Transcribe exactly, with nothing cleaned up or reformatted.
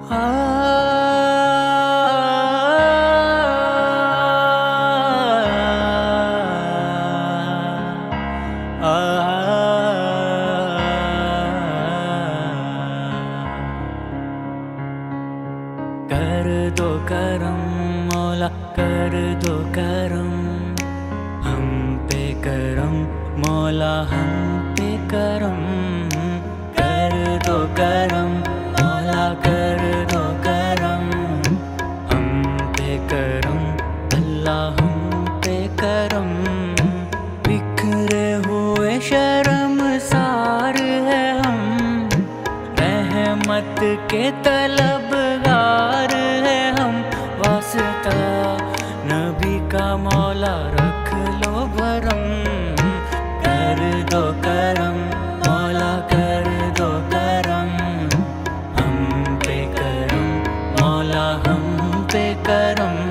कर दो करम मौला, कर दो करम हम पे करम मौला, हम पे करम। कर दो करम मौला, कर दो करम हम पे करम अल्लाह, हम पे करम। बिखरे हुए शर्मसार है हम, रहमत के तलबगार है हम। वास्ता नबी का मौला रख लो भरम। कर दो करम मौला, कर दो करम हम पे करम मौला, हम पे करम।